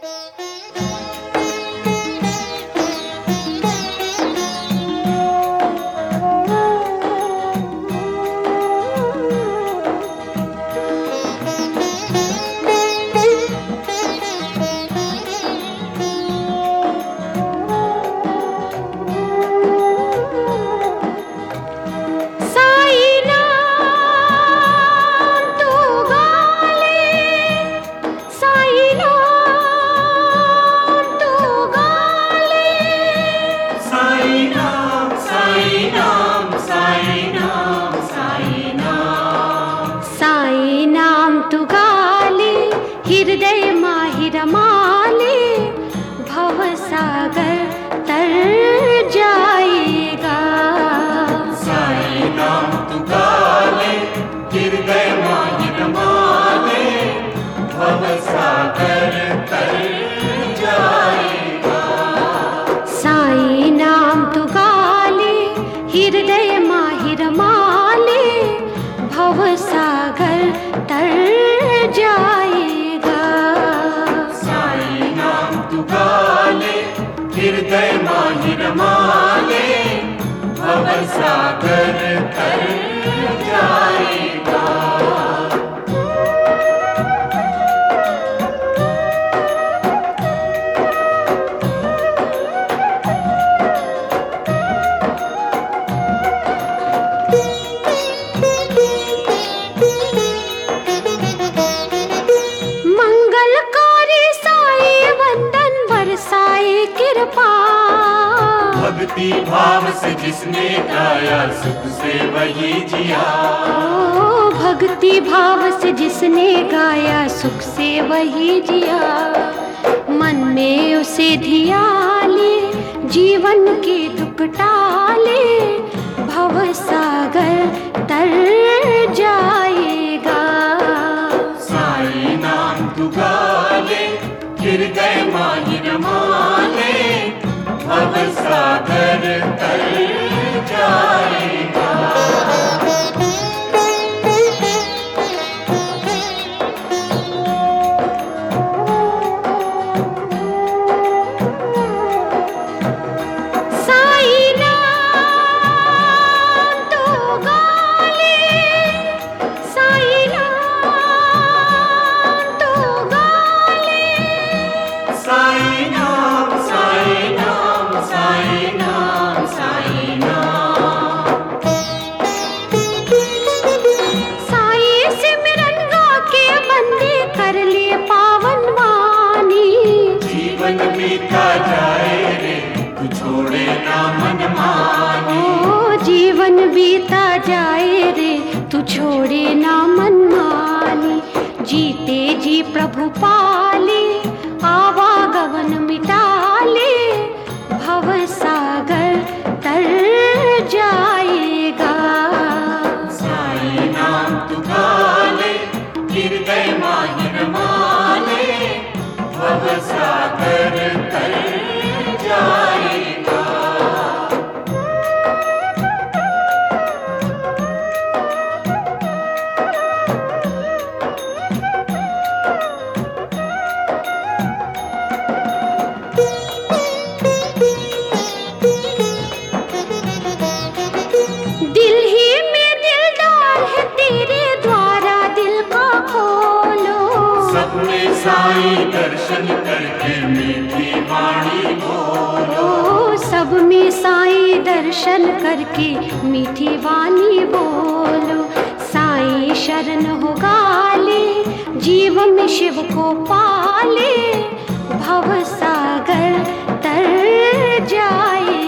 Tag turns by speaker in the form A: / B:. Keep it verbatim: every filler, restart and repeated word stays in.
A: हृदय माहि रमाले भव सागर तर जाएगा।
B: साईं नाम तू गाले हृदय माहि रमाले भव सागर तर जाएगा।
A: साईं नाम तू गाले हृदय माहि रमाले भव सागर तर जाएगा।
B: साईं नाम तू गाले हृदय माहि रमाले भव सागर तर जाएगा। भक्ति भाव से जिसने गाया सुख से वही जिया।
A: ओ भक्ति भाव से जिसने गाया सुख से वही जिया। मन में उसे धिया ले जीवन के दुख टाले भव सागर तर जाएगा।
B: साईं नाम तू गाले हृदय माहि रमाले भव सागर तर जाएगा।
A: साईं नाम तू गाले साईं नाम तू गाले
B: साईं नाम साईं नाम साईं नाम साईं नाम।
A: साईं सिमरन गा के बंदे कर ले पावन वाणी।
B: जीवन बीता जाए रे तू छोड़े ना मन मानी।
A: ओ जीवन बीता जाए रे तू छोड़े ना मन मानी। जीते जी प्रभु पाले आवागमन मिटाले भव सागर तर जाएगा।
B: साईं नाम तू गाले हृदय माहि रमाले भव सागर तर जाएगा।
A: दिल ही में दिलदार है तेरे द्वारा दिल का खोलो।
B: सबने साईं दर्शन करके मीठी वाणी बोलो।
A: ओ सब में साईं दर्शन करके मीठी वाणी बोलो। साईं शरण हो गाले जीव में शिव को पाले भव सागर तर जाए।